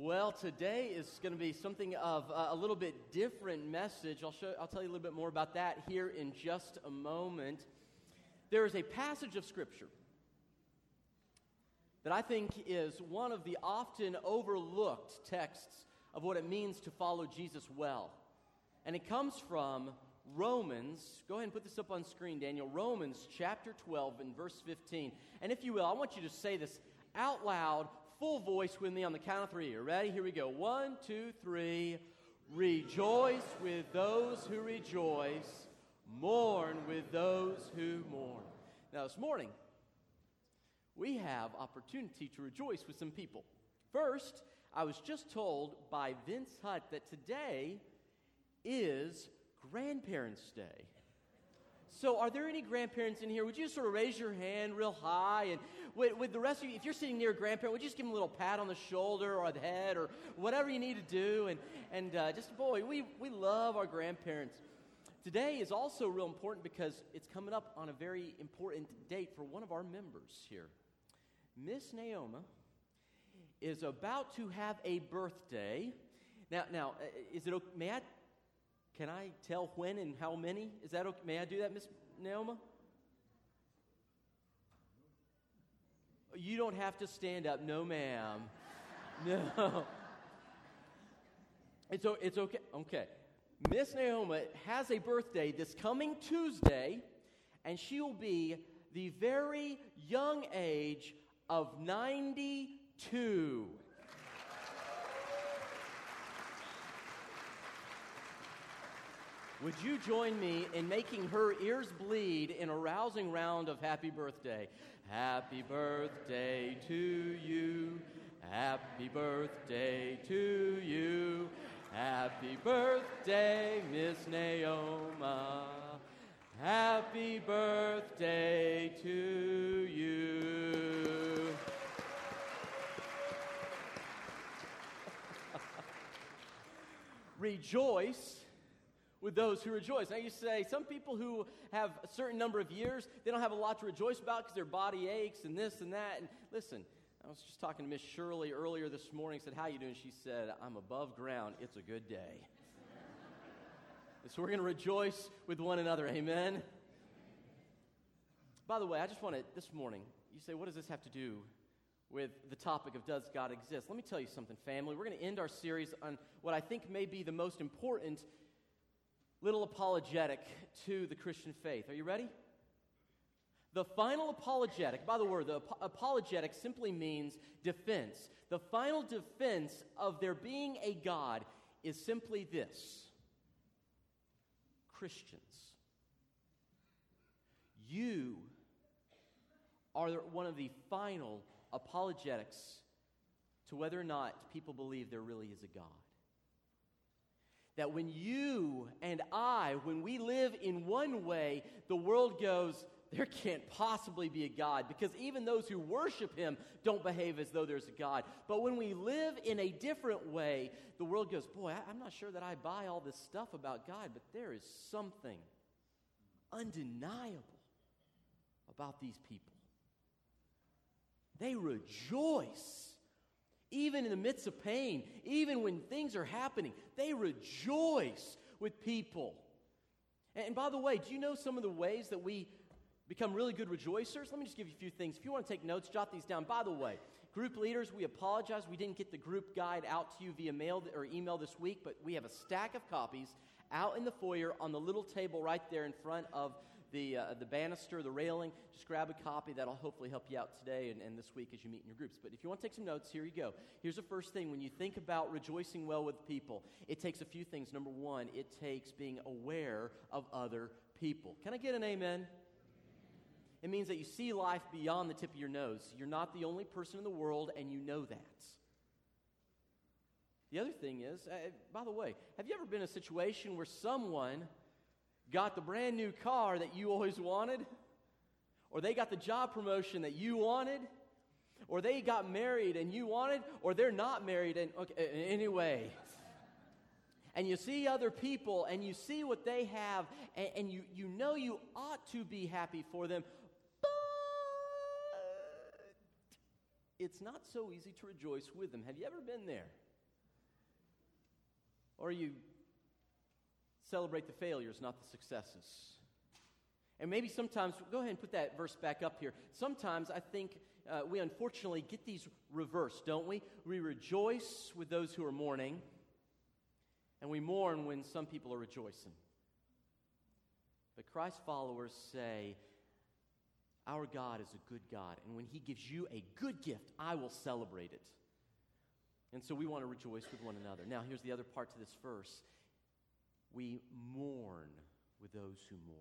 Well, today is going to be something of a little bit different message. I'll tell you a little bit more about that here in just a moment. There is a passage of Scripture that I think is one of the often overlooked texts of what it means to follow Jesus well. And it comes from Romans. Go ahead and put this up on screen, Daniel. Romans chapter 12 and verse 15. And if you will, I want you to say this out loud, full voice with me on the count of three. Are you ready? Here we go. 1, 2, 3. Rejoice with those who rejoice. Mourn with those who mourn. Now this morning, we have opportunity to rejoice with some people. First, I was just told by Vince Hutt that today is Grandparents' Day. So are there any grandparents in here? Would you sort of raise your hand real high? And with the rest of you, if you're sitting near a grandparent, would you just give them a little pat on the shoulder or the head or whatever you need to do? And boy, we love our grandparents. Today is also real important because it's coming up on a very important date for one of our members here. Miss Naoma is about to have a birthday. Now, is it okay? Can I tell when and how many? Is that okay? May I do that, Miss Naoma? You don't have to stand up. No, ma'am. No. It's okay. Okay. Miss Naoma has a birthday this coming Tuesday, and she will be the very young age of 92. Would you join me in making her ears bleed in a rousing round of happy birthday? Happy birthday to you. Happy birthday to you. Happy birthday, Miss Naoma. Happy birthday to you. Rejoice with those who rejoice. Now you say, some people who have a certain number of years, they don't have a lot to rejoice about because their body aches and this and that. And listen, I was just talking to Miss Shirley earlier this morning. Said, how you doing? She said, I'm above ground. It's a good day. So we're going to rejoice with one another. Amen? By the way, I just want to, this morning, you say, what does this have to do with the topic of does God exist? Let me tell you something, family. We're going to end our series on what I think may be the most important little apologetic to the Christian faith. Are you ready? The final apologetic, by the word, the apologetic simply means defense. The final defense of there being a God is simply this. Christians, you are one of the final apologetics to whether or not people believe there really is a God. That when you and I, when we live in one way, the world goes, there can't possibly be a God, because even those who worship Him don't behave as though there's a God. But when we live in a different way, the world goes, boy, I'm not sure that I buy all this stuff about God, but there is something undeniable about these people. They rejoice. Even in the midst of pain, even when things are happening, they rejoice with people. And by the way, do you know some of the ways that we become really good rejoicers? Let me just give you a few things. If you want to take notes, jot these down. By the way, group leaders, we apologize. We didn't get the group guide out to you via mail or email this week, but we have a stack of copies out in the foyer on the little table right there in front of the banister, the railing. Just grab a copy. That'll hopefully help you out today and this week as you meet in your groups. But if you want to take some notes, here you go. Here's the first thing. When you think about rejoicing well with people, it takes a few things. Number one, it takes being aware of other people. Can I get an amen? It means that you see life beyond the tip of your nose. You're not the only person in the world, and you know that. The other thing is, by the way, have you ever been in a situation where someone got the brand new car that you always wanted? Or they got the job promotion that you wanted? Or they got married and you wanted? Or they're not married and, okay, anyway. And you see other people and you see what they have and you know you ought to be happy for them, but it's not so easy to rejoice with them. Have you ever been there? Or you celebrate the failures, not the successes? And maybe sometimes, go ahead and put that verse back up here. Sometimes I think we unfortunately get these reversed, don't we? We rejoice with those who are mourning, and we mourn when some people are rejoicing. But Christ's followers say, our God is a good God, and when He gives you a good gift, I will celebrate it. And so we want to rejoice with one another. Now, here's the other part to this verse. We mourn with those who mourn.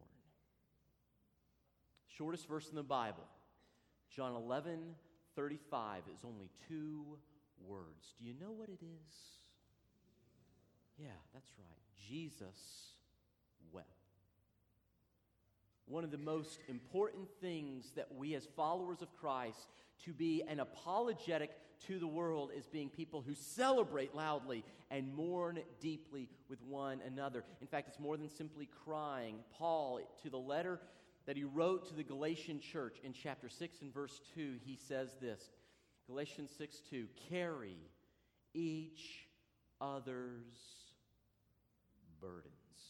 Shortest verse in the Bible, John 11:35, is only 2 words. Do you know what it is? Yeah, that's right. Jesus wept. One of the most important things that we as followers of Christ to be an apologetic to the world is being people who celebrate loudly and mourn deeply with one another. In fact, it's more than simply crying. Paul, to the letter that he wrote to the Galatian church in chapter 6 and verse 2, he says this, Galatians 6:2, carry each other's burdens.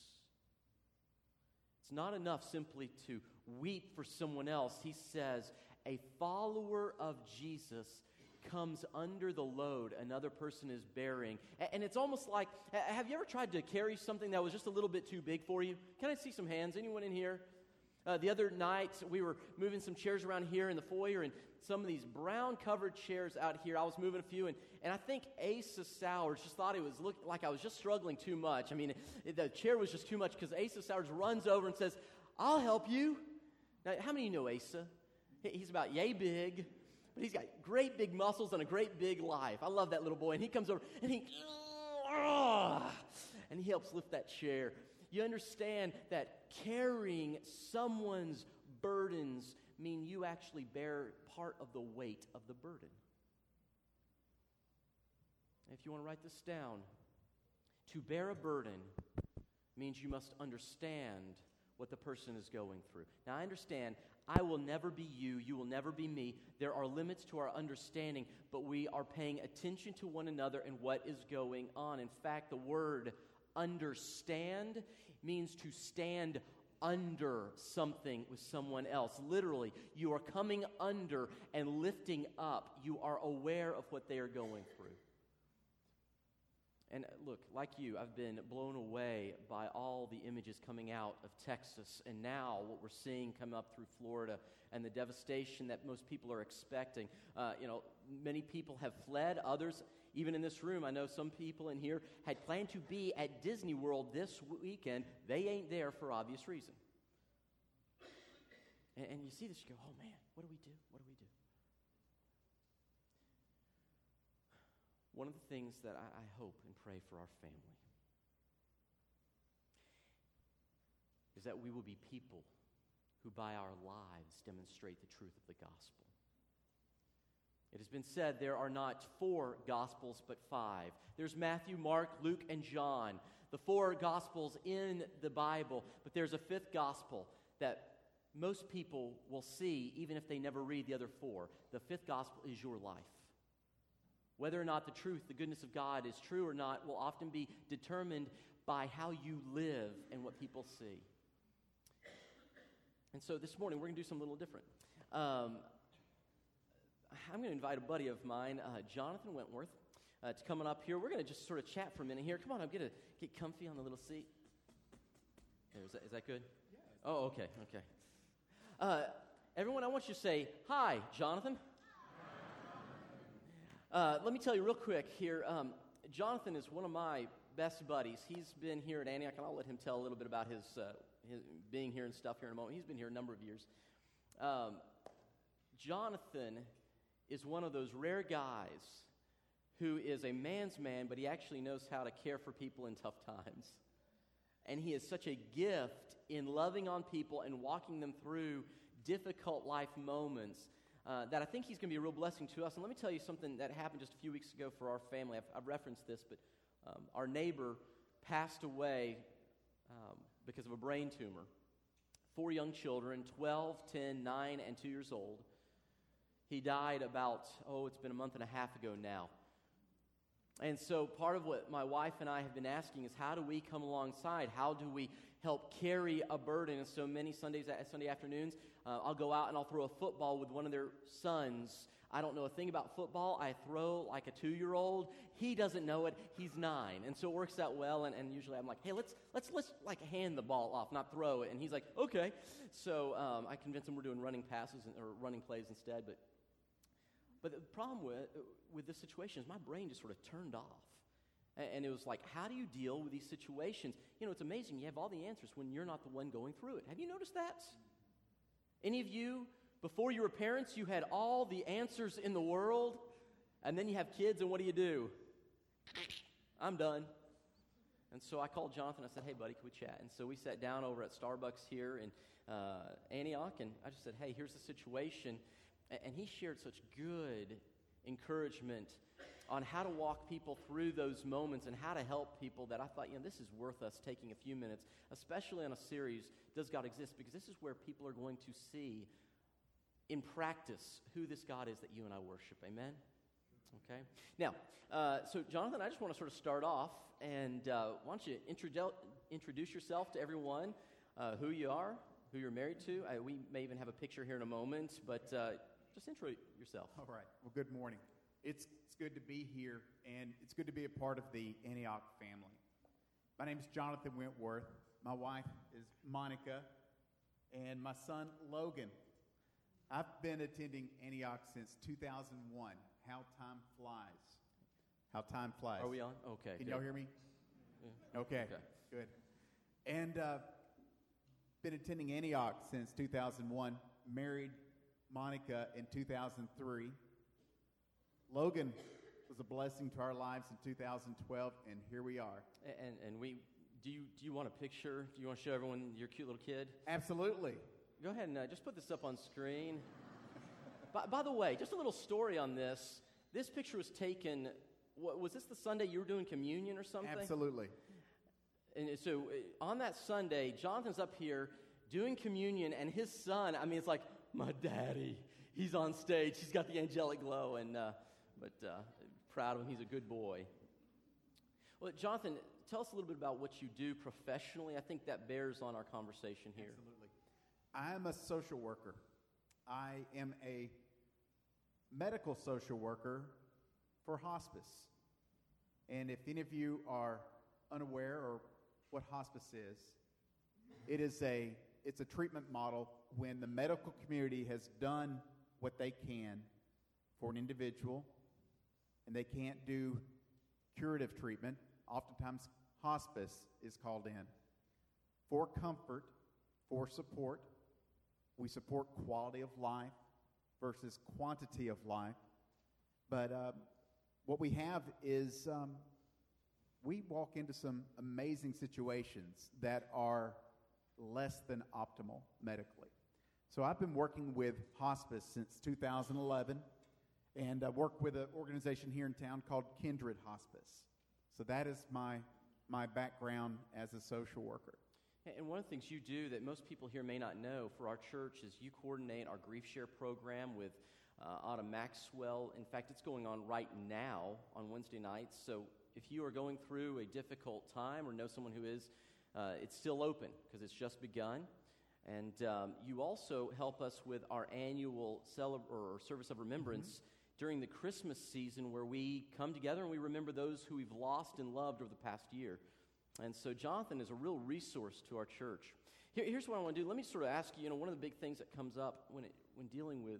It's not enough simply to weep for someone else. He says, a follower of Jesus comes under the load another person is bearing. And it's almost like, have you ever tried to carry something that was just a little bit too big for you? Can I see some hands? Anyone in here? The other night, we were moving some chairs around here in the foyer, and some of these brown-covered chairs out here, I was moving a few, and I think Asa Sowers just thought it was looked like I was just struggling too much. I mean, the chair was just too much, because Asa Sowers runs over and says, I'll help you. Now, how many of you know Asa? He's about yay big, but he's got great big muscles and a great big life. I love that little boy, and he comes over, and he helps lift that chair. You understand that carrying someone's burdens mean you actually bear part of the weight of the burden. If you want to write this down, to bear a burden means you must understand what the person is going through. Now, I understand I will never be you, you will never be me. There are limits to our understanding, but we are paying attention to one another and what is going on. In fact, the word understand means to stand under something with someone else. Literally, you are coming under and lifting up. You are aware of what they are going through. And look, like you, I've been blown away by all the images coming out of Texas, and now what we're seeing come up through Florida and the devastation that most people are expecting. Many people have fled. Others, even in this room, I know some people in here had planned to be at Disney World this weekend. They ain't there for obvious reason. And you see this, you go, oh man, what do we do? What do we do? One of the things that I hope and pray for our family is that we will be people who by our lives demonstrate the truth of the gospel. It has been said there are not 4 gospels but 5. There's Matthew, Mark, Luke, and John, the 4 gospels in the Bible, but there's a 5th gospel that most people will see even if they never read the other 4. The 5th gospel is your life. Whether or not the truth, the goodness of God is true or not will often be determined by how you live and what people see. And so this morning we're going to do something a little different. I'm going to invite a buddy of mine, Jonathan Wentworth, to come on up here. We're going to just sort of chat for a minute here. Come on, I'm going to get comfy on the little seat. There, is that good? Yeah. Oh, okay. Everyone, I want you to say, hi, Jonathan. Let me tell you real quick here, Jonathan is one of my best buddies. He's been here at Antioch, and I'll let him tell a little bit about his being here and stuff here in a moment. He's been here a number of years. Jonathan is one of those rare guys who is a man's man, but he actually knows how to care for people in tough times. And he is such a gift in loving on people and walking them through difficult life moments that I think he's going to be a real blessing to us. And let me tell you something that happened just a few weeks ago for our family. I've referenced this, but our neighbor passed away because of a brain tumor. 4 young children, 12, 10, 9, and 2 years old. He died about, it's been a month and a half ago now. And so part of what my wife and I have been asking is, how do we come alongside? How do we help carry a burden? And so many Sunday afternoons, I'll go out and I'll throw a football with one of their sons. I don't know a thing about football. I throw like a 2-year-old. He doesn't know it. He's 9. And so it works out well. And usually I'm like, hey, let's like hand the ball off, not throw it. And he's like, okay. So I convince him we're doing running passes or running plays instead. But the problem with this situation is my brain just sort of turned off. And it was like, how do you deal with these situations? You know, it's amazing. You have all the answers when you're not the one going through it. Have you noticed that? Any of you, before you were parents, you had all the answers in the world, and then you have kids, and what do? I'm done. And so I called Jonathan. I said, hey, buddy, can we chat? And so we sat down over at Starbucks here in Antioch, and I just said, hey, here's the situation. And he shared such good encouragement on how to walk people through those moments and how to help people that I thought, this is worth us taking a few minutes, especially on a series, Does God Exist? Because this is where people are going to see in practice who this God is that you and I worship. Amen? Okay. Now, so Jonathan, I just want to sort of start off, and why don't you introduce yourself to everyone, who you are, who you're married to. We may even have a picture here in a moment, but just intro yourself. All right. Well, good morning. It's good to be here, and it's good to be a part of the Antioch family. My name is Jonathan Wentworth. My wife is Monica, and my son, Logan. I've been attending Antioch since 2001. How time flies. How time flies. Are we on? Okay. Can y'all hear me? Yeah. Okay. Good. And been attending Antioch since 2001. Married Monica in 2003. Logan was a blessing to our lives in 2012, and here we are. And we do you want a picture? Do you want to show everyone your cute little kid? Absolutely. Go ahead and just put this up on screen. By the way, just a little story on this. This picture was taken, was this the Sunday you were doing communion or something? Absolutely. And so on that Sunday, Jonathan's up here doing communion, and his son, it's like, my daddy. He's on stage. He's got the angelic glow, but proud of him. He's a good boy. Well, Jonathan, tell us a little bit about what you do professionally. I think that bears on our conversation here. Absolutely. I'm a social worker. I am a medical social worker for hospice. And if any of you are unaware or what hospice is, it's a treatment model when the medical community has done what they can for an individual and they can't do curative treatment. Oftentimes hospice is called in for comfort, for support. We support quality of life versus quantity of life. But what we have is we walk into some amazing situations that are less than optimal medically. So I've been working with hospice since 2011, and I work with an organization here in town called Kindred Hospice. So that is my background as a social worker. And one of the things you do that most people here may not know for our church is you coordinate our Grief Share program with Autumn Maxwell. In fact, it's going on right now on Wednesday nights. So if you are going through a difficult time or know someone who is, it's still open because it's just begun. And you also help us with our annual service of remembrance during the Christmas season, where we come together and we remember those who we've lost and loved over the past year. And so Jonathan is a real resource to our church. Here's what I want to do. Let me sort of ask you, one of the big things that comes up when dealing with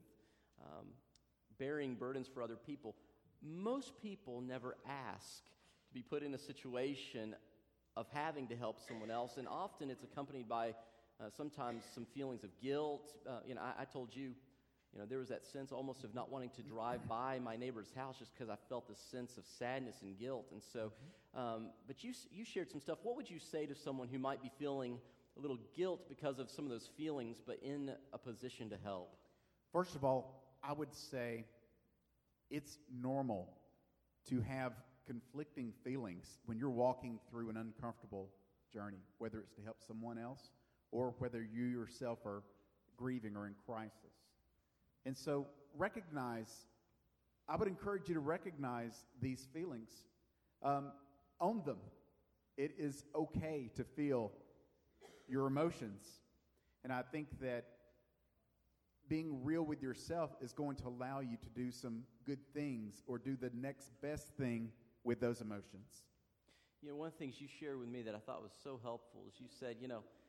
bearing burdens for other people, most people never ask to be put in a situation of having to help someone else, and often it's accompanied by sometimes some feelings of guilt. I told you, there was that sense almost of not wanting to drive by my neighbor's house just because I felt this sense of sadness and guilt. And so, but you shared some stuff. What would you say to someone who might be feeling a little guilt because of some of those feelings, but in a position to help? First of all, I would say it's normal to have conflicting feelings when you're walking through an uncomfortable journey, whether it's to help someone else or whether you yourself are grieving or in crisis. And so I would encourage you to recognize these feelings Own them. It is okay to feel your emotions. And I think that being real with yourself is going to allow you to do some good things or do the next best thing with those emotions. You know, one of the things you shared with me that I thought was so helpful is you said,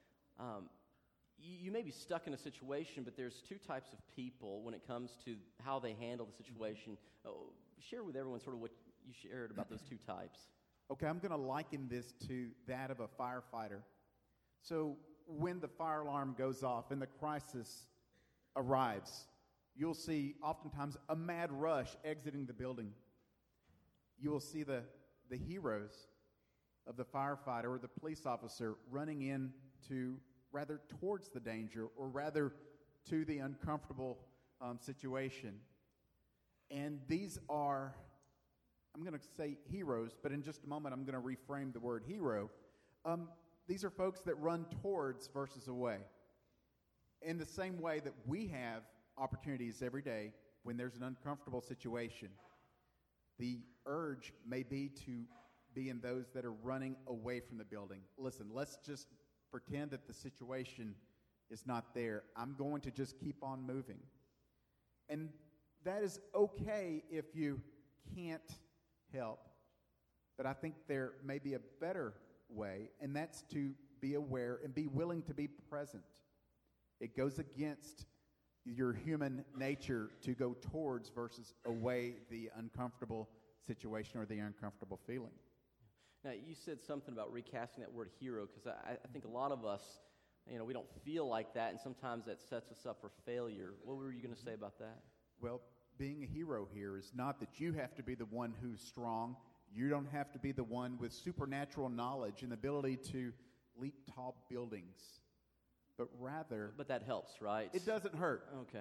you may be stuck in a situation, but there's two types of people when it comes to how they handle the situation. Share with everyone sort of what you shared about those two types. Okay, I'm going to liken this to that of a firefighter. So when the fire alarm goes off and the crisis arrives, you'll see oftentimes a mad rush exiting the building. You will see the heroes of the firefighter or the police officer running in to rather towards the danger or rather to the uncomfortable situation. And these are, I'm going to say heroes, but in just a moment I'm going to reframe the word hero. These are folks that run towards versus away. In the same way that we have opportunities every day when there's an uncomfortable situation, the urge may be to be in those that are running away from the building. Listen, let's just pretend that the situation is not there. I'm going to just keep on moving. And that is okay if you can't help. But I think there may be a better way, and that's to be aware and be willing to be present. It goes against your human nature to go towards versus away the uncomfortable situation or the uncomfortable feeling. Now, you said something about recasting that word hero, because I think a lot of us, we don't feel like that, and sometimes that sets us up for failure. What were you going to say about that? Well, being a hero here is not that you have to be the one who's strong. You don't have to be the one with supernatural knowledge and ability to leap tall buildings, but rather... But that helps, right? It doesn't hurt. Okay.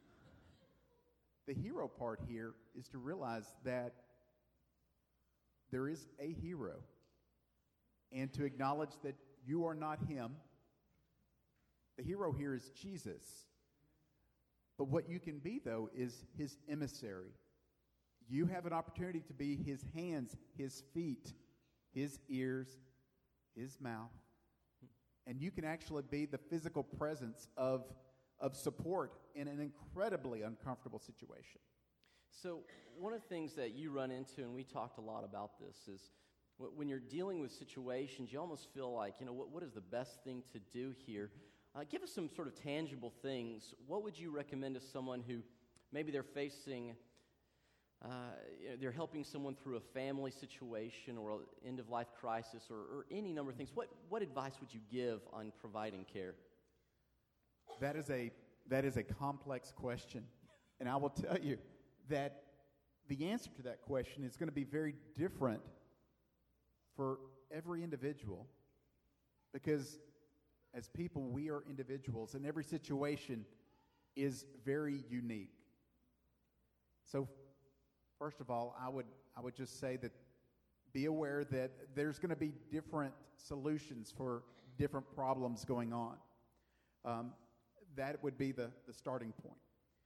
The hero part here is to realize that there is a hero and to acknowledge that you are not him. The hero here is Jesus. But what you can be, though, is his emissary. You have an opportunity to be his hands, his feet, his ears, his mouth. And you can actually be the physical presence of support in an incredibly uncomfortable situation. So one of the things that you run into, and we talked a lot about this, is when you're dealing with situations, you almost feel like, what is the best thing to do here? Give us some sort of tangible things. What would you recommend to someone who maybe they're facing, they're helping someone through a family situation or an end-of-life crisis or any number of things? What advice would you give on providing care? That is a complex question. And I will tell you that the answer to that question is going to be very different for every individual, because as people, we are individuals, and every situation is very unique. So, first of all, I would just say that be aware that there's going to be different solutions for different problems going on. That would be the starting point.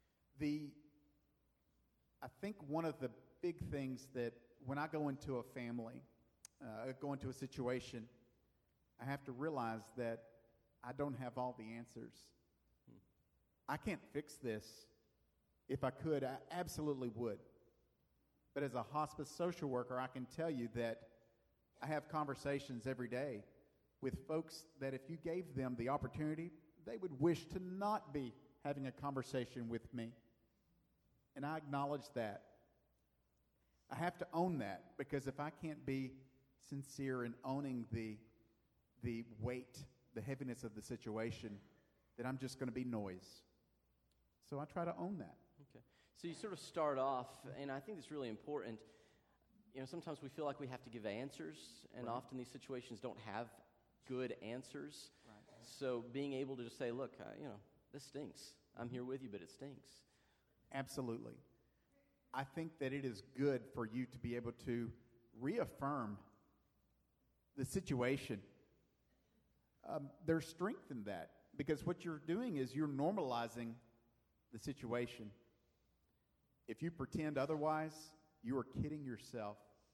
I think one of the big things that when I go into a family, go into a situation, I have to realize that I don't have all the answers. I can't fix this. If I could, I absolutely would. But as a hospice social worker, I can tell you that I have conversations every day with folks that if you gave them the opportunity, they would wish to not be having a conversation with me. And I acknowledge that. I have to own that, because if I can't be sincere in owning the weight, the heaviness of the situation, then I'm just going to be noise. So I try to own that. Okay. So you sort of start off, and I think it's really important. Sometimes we feel like we have to give answers, and Right. often these situations don't have good answers. Right. So being able to just say, look, this stinks. I'm here with you, but it stinks. Absolutely. I think that it is good for you to be able to reaffirm the situation. There's strength in that, because what you're doing is you're normalizing the situation. If you pretend otherwise, you are kidding yourself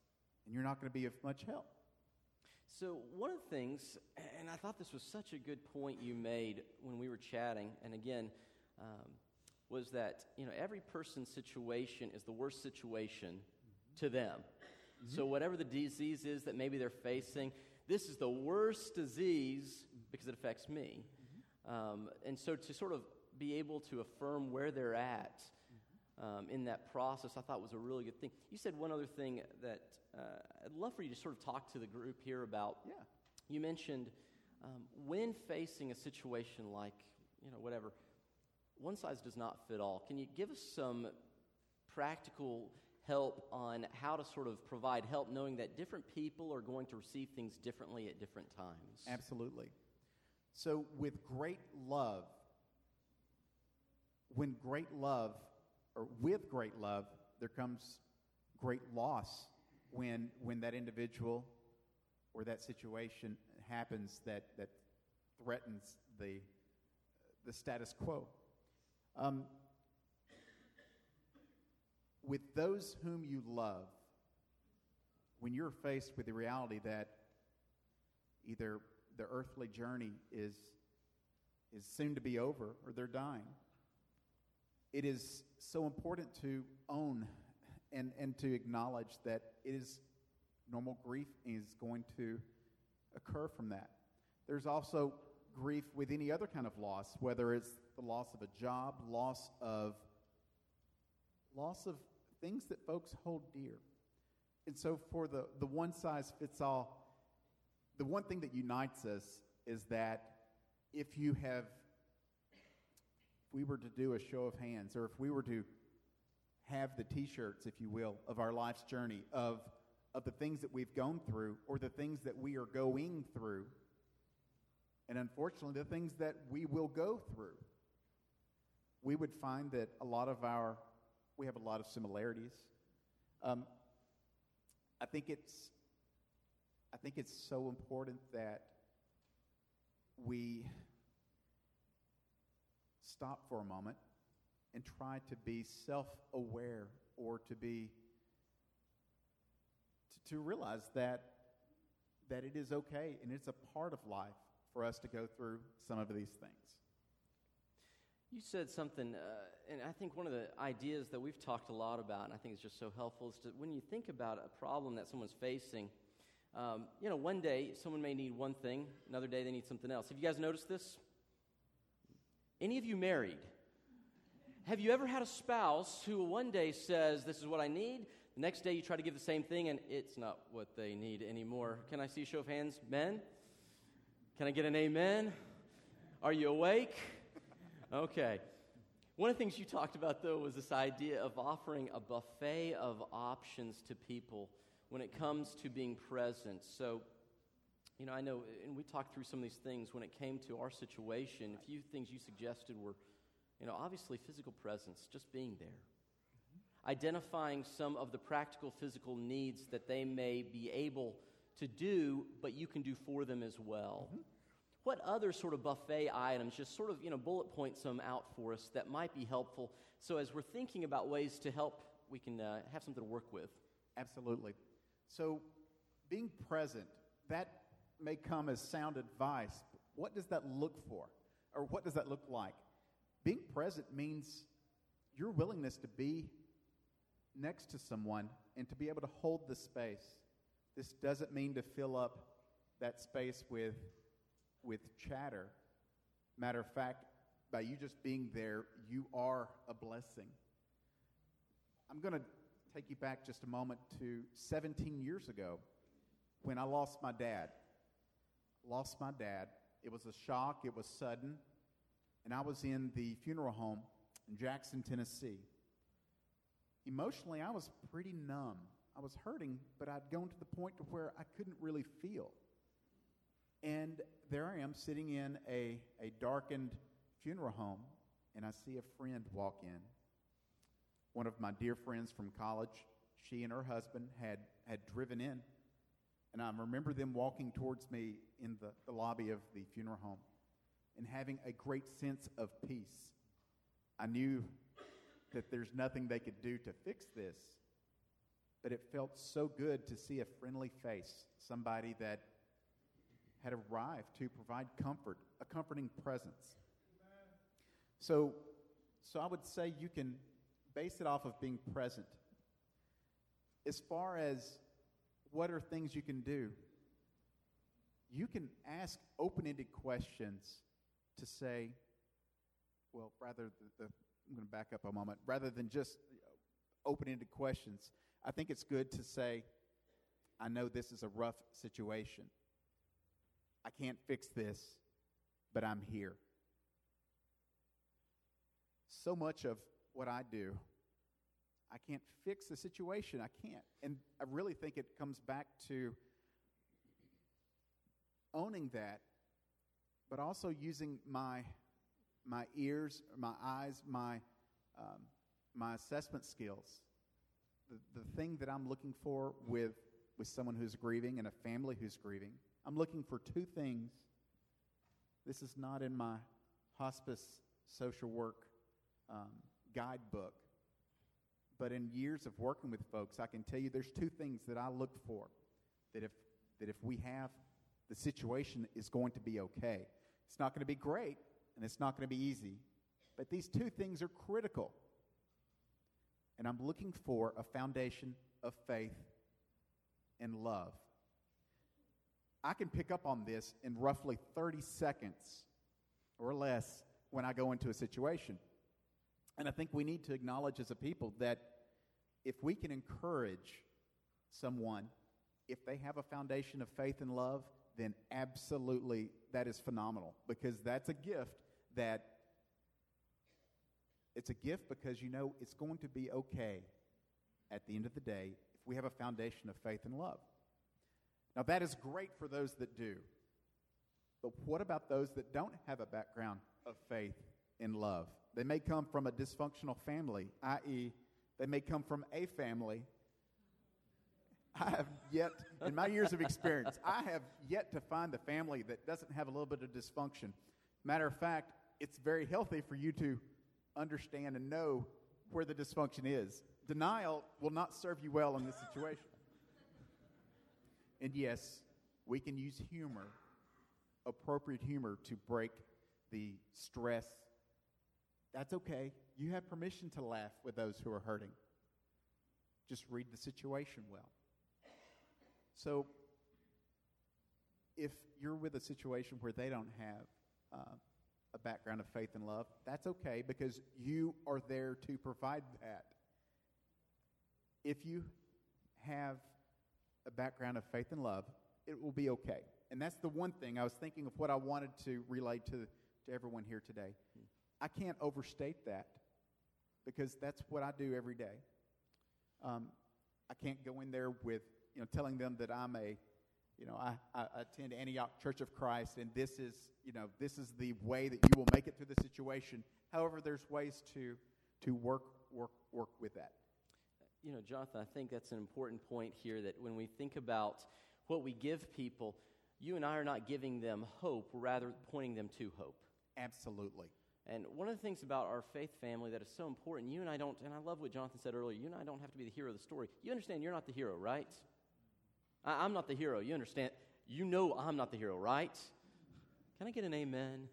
and you're not going to be of much help. So one of the things, and I thought this was such a good point you made when we were chatting, and again, was that every person's situation is the worst situation to them. So whatever the disease is that maybe they're facing, this is the worst disease because it affects me. And so to sort of be able to affirm where they're at in that process, I thought was a really good thing. You said one other thing that I'd love for you to sort of talk to the group here about. Yeah. You mentioned when facing a situation like, whatever, one size does not fit all. Can you give us some practical help on how to sort of provide help, knowing that different people are going to receive things differently at different times? Absolutely. So with great love, with great love, there comes great loss when that individual or that situation happens that threatens the status quo. With those whom you love, when you're faced with the reality that either the earthly journey is soon to be over or they're dying, it is so important to own and to acknowledge that it is normal grief is going to occur from that. There's also grief with any other kind of loss, whether it's the loss of a job, loss of things that folks hold dear. And so for the one-size-fits-all, the one thing that unites us is that if we were to do a show of hands, or if we were to have the T-shirts, if you will, of our life's journey, of the things that we've gone through, or the things that we are going through, and unfortunately the things that we will go through, we would find that we have a lot of similarities. I think it's so important that we stop for a moment and try to be self-aware, or to realize that it is okay and it's a part of life for us to go through some of these things. You said something, and I think one of the ideas that we've talked a lot about, and I think it's just so helpful, is when you think about a problem that someone's facing, one day someone may need one thing, another day they need something else. Have you guys noticed this? Any of you married? Have you ever had a spouse who one day says, this is what I need, the next day you try to give the same thing and it's not what they need anymore? Can I see a show of hands? Men? Can I get an amen? Are you awake? Okay. One of the things you talked about, though, was this idea of offering a buffet of options to people when it comes to being present. So, I know, and we talked through some of these things when it came to our situation. A few things you suggested were, obviously physical presence, just being there. Identifying some of the practical physical needs that they may be able to do, but you can do for them as well. Mm-hmm. What other sort of buffet items, just sort of, bullet point some out for us that might be helpful, so as we're thinking about ways to help, we can have something to work with? Absolutely. So being present, that may come as sound advice. But what does that look for? Or what does that look like? Being present means your willingness to be next to someone and to be able to hold the space. This doesn't mean to fill up that space with chatter. Matter of fact, by you just being there, you are a blessing. I'm going to take you back just a moment to 17 years ago when I lost my dad. It was a shock. It was sudden. And I was in the funeral home in Jackson, Tennessee. Emotionally, I was pretty numb. I was hurting, but I'd gone to the point to where I couldn't really feel. And there I am sitting in a darkened funeral home, and I see a friend walk in. One of my dear friends from college, she and her husband had driven in, and I remember them walking towards me in the lobby of the funeral home and having a great sense of peace. I knew that there's nothing they could do to fix this, but it felt so good to see a friendly face, somebody that had arrived to provide comfort, a comforting presence. So I would say you can base it off of being present. As far as what are things you can do, you can ask open-ended questions to say, well, I'm going to back up a moment. Rather than just open-ended questions, I think it's good to say, I know this is a rough situation. I can't fix this, but I'm here. So much of what I do, I can't fix the situation. I can't. And I really think it comes back to owning that, but also using my ears, my eyes, my assessment skills. The thing that I'm looking for with someone who's grieving and a family who's grieving, I'm looking for two things. This is not in my hospice social work guidebook, but in years of working with folks, I can tell you there's two things that I look for, that if we have, the situation is going to be okay. It's not going to be great, and it's not going to be easy, but these two things are critical. And I'm looking for a foundation of faith and love. I can pick up on this in roughly 30 seconds or less when I go into a situation. And I think we need to acknowledge as a people that if we can encourage someone, if they have a foundation of faith and love, then absolutely that is phenomenal, because that's a gift that it's a gift because you know it's going to be okay at the end of the day if we have a foundation of faith and love. Now that is great for those that do. But what about those that don't have a background of faith and love? They may come from a dysfunctional family, i.e., they may come from a family. I have yet, in my years of experience, I have yet to find the family that doesn't have a little bit of dysfunction. Matter of fact, it's very healthy for you to understand and know where the dysfunction is. Denial will not serve you well in this situation. And yes, we can use humor, appropriate humor, to break the stress. That's okay. You have permission to laugh with those who are hurting. Just read the situation well. So, if you're with a situation where they don't have a background of faith and love, that's okay, because you are there to provide that. If you have a background of faith and love, it will be okay. And that's the one thing I was thinking of what I wanted to relay to everyone here today. I can't overstate that, because that's what I do every day. I can't go in there with telling them that I'm I attend Antioch Church of Christ, and this is the way that you will make it through the situation. However, there's ways to work with that. Jonathan, I think that's an important point here, that when we think about what we give people, you and I are not giving them hope, we're rather pointing them to hope. Absolutely. And one of the things about our faith family that is so important, you and I don't, and I love what Jonathan said earlier, you and I don't have to be the hero of the story. You understand you're not the hero, right? I'm not the hero. You understand? You know I'm not the hero, right? Can I get an amen?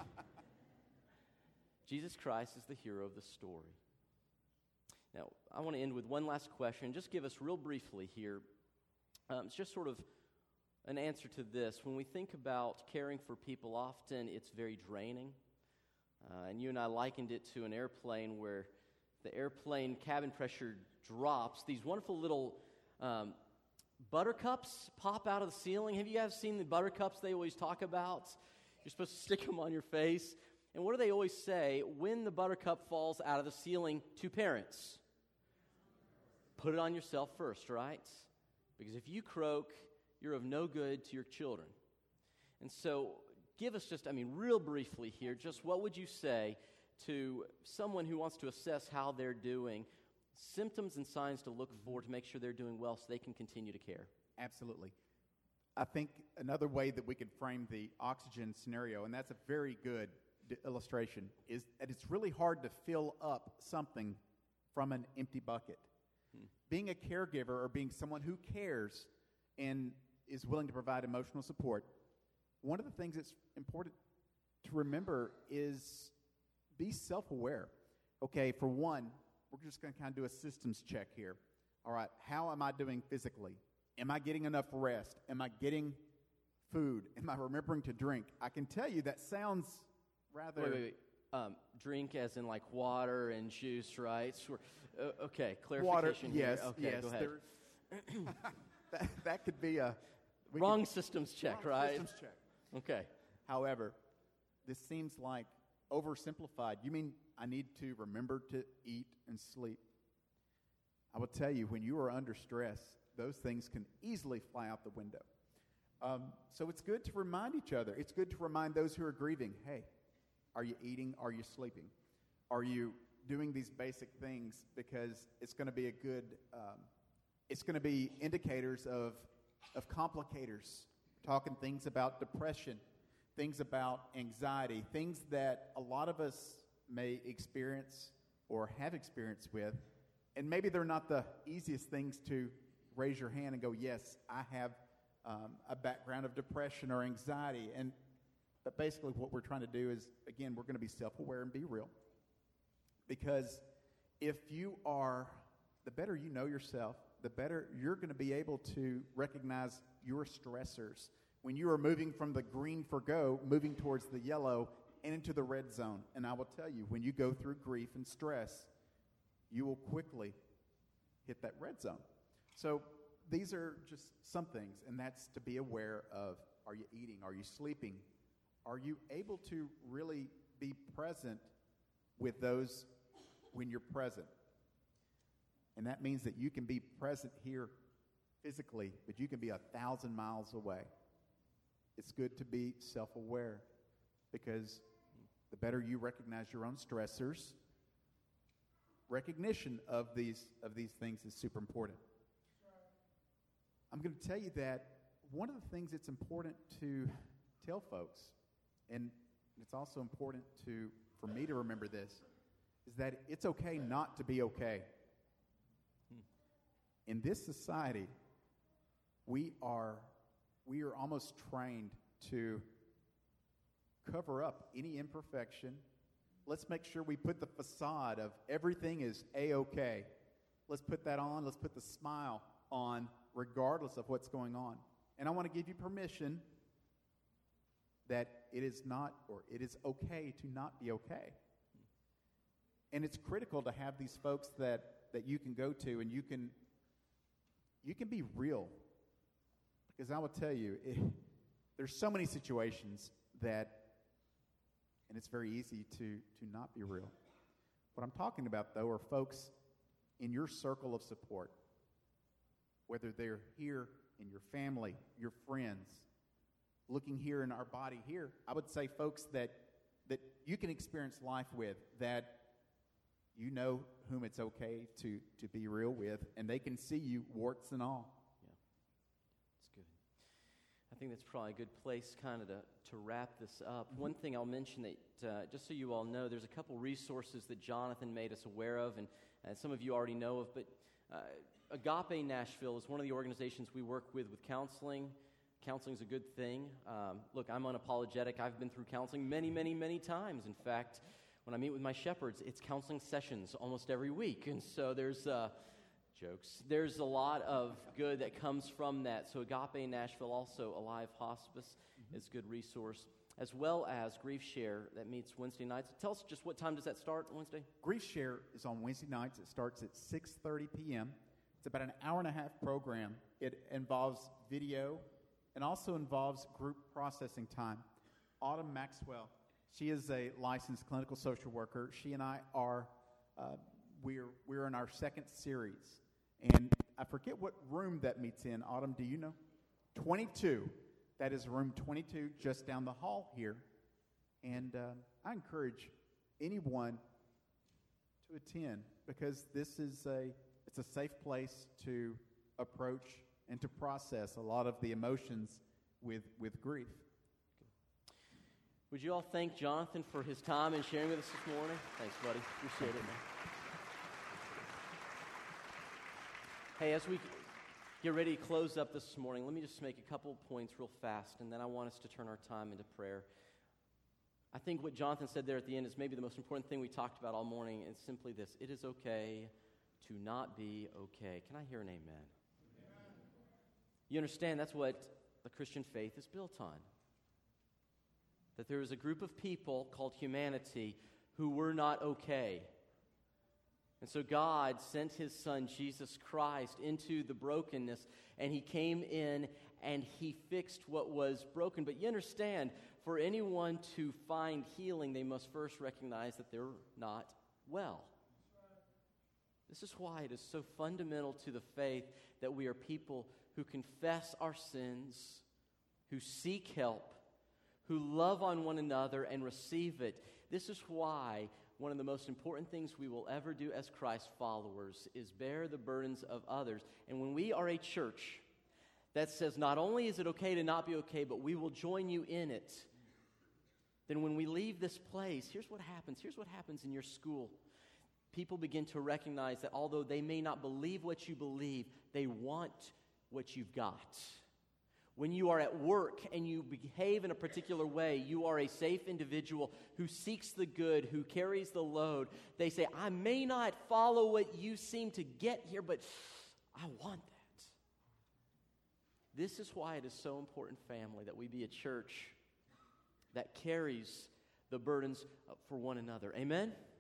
Jesus Christ is the hero of the story. Now, I want to end with one last question. Just give us real briefly here. It's just sort of an answer to this. When we think about caring for people, often it's very draining. And you and I likened it to an airplane where the airplane cabin pressure drops. These wonderful little buttercups pop out of the ceiling. Have you guys seen the buttercups they always talk about? You're supposed to stick them on your face. And what do they always say when the buttercup falls out of the ceiling to parents? Put it on yourself first, right? Because if you croak, you're of no good to your children. And so give us just, real briefly here, just what would you say to someone who wants to assess how they're doing, symptoms and signs to look for to make sure they're doing well so they can continue to care? Absolutely. I think another way that we could frame the oxygen scenario, and that's a very good illustration, is that it's really hard to fill up something from an empty bucket. Being a caregiver or being someone who cares and is willing to provide emotional support, one of the things that's important to remember is be self-aware. Okay, for one, we're just going to kind of do a systems check here. All right, how am I doing physically? Am I getting enough rest? Am I getting food? Am I remembering to drink? I can tell you that sounds rather... Wait. Drink as in like water and juice, right? Okay, clarification Water, here. yes, Okay, yes. go ahead. That could be a... Wrong systems check, right? Systems check. Okay. However, this seems like oversimplified. You mean I need to remember to eat and sleep? I will tell you, when you are under stress, those things can easily fly out the window. So it's good to remind each other. It's good to remind those who are grieving, hey, are you eating? Are you sleeping? Are you doing these basic things? Because it's going to be it's going to be indicators of complicators, talking things about depression, things about anxiety, things that a lot of us may experience or have experience with, and maybe they're not the easiest things to raise your hand and go, yes, I have a background of depression or anxiety. But basically what we're trying to do is, again, we're going to be self-aware and be real. Because if you are, the better you know yourself, the better you're going to be able to recognize your stressors. When you are moving from the green for go, moving towards the yellow and into the red zone. And I will tell you, when you go through grief and stress, you will quickly hit that red zone. So these are just some things, and that's to be aware of. Are you eating? Are you sleeping? Are you able to really be present with those when you're present? And that means that you can be present here physically, but you can be 1,000 miles away. It's good to be self-aware, because the better you recognize your own stressors, recognition of these things is super important. I'm going to tell you that one of the things that's important to tell folks, and it's also important for me to remember this, is that it's okay not to be okay. In this society, we are almost trained to cover up any imperfection. Let's make sure we put the facade of everything is A-okay. Let's put that on. Let's put the smile on, regardless of what's going on. And I want to give you permission that it is not, or it is okay to not be okay. And it's critical to have these folks that you can go to, and you can be real. Because I will tell you, there's so many situations and it's very easy to not be real. What I'm talking about, though, are folks in your circle of support, whether they're here in your family, your friends, looking here in our body here. I would say folks that you can experience life with, that you know whom it's okay to be real with, and they can see you, warts and all. Yeah, that's good. I think that's probably a good place kind of to wrap this up. Mm-hmm. One thing I'll mention that, just so you all know, there's a couple resources that Jonathan made us aware of, and some of you already know of, but Agape Nashville is one of the organizations we work with counseling. Counseling is a good thing. Look, I'm unapologetic. I've been through counseling many, many, many times. In fact, when I meet with my shepherds, it's counseling sessions almost every week. And so there's jokes. There's a lot of good that comes from that. So Agape Nashville, also Alive Hospice, is a good resource, as well as Grief Share that meets Wednesday nights. Tell us just what time does that start Wednesday? Grief Share is on Wednesday nights. It starts at 6:30 p.m. It's about an hour-and-a-half program. It involves video and also involves group processing time. Autumn Maxwell, she is a licensed clinical social worker. She and I are, we're in our second series. And I forget what room that meets in. Autumn, do you know? 22. That is room 22, just down the hall here. And I encourage anyone to attend, because this is it's a safe place to approach and to process a lot of the emotions with grief. Would you all thank Jonathan for his time and sharing with us this morning? Thanks, buddy. Appreciate it, man. Hey, as we get ready to close up this morning, let me just make a couple points real fast, and then I want us to turn our time into prayer. I think what Jonathan said there at the end is maybe the most important thing we talked about all morning. It's simply this: it is okay to not be okay. Can I hear an amen? Amen. You understand that's what the Christian faith is built on. That there is a group of people called humanity who were not okay. And so God sent His Son, Jesus Christ, into the brokenness, and He came in and He fixed what was broken. But you understand, for anyone to find healing, they must first recognize that they're not well. This is why it is so fundamental to the faith that we are people who confess our sins, who seek help, who love on one another and receive it. This is why one of the most important things we will ever do as Christ followers is bear the burdens of others. And when we are a church that says not only is it okay to not be okay, but we will join you in it, then when we leave this place, here's what happens. Here's what happens in your school. People begin to recognize that although they may not believe what you believe, they want what you've got. When you are at work and you behave in a particular way, you are a safe individual who seeks the good, who carries the load. They say, I may not follow what you seem to get here, but I want that. This is why it is so important, family, that we be a church that carries the burdens for one another. Amen?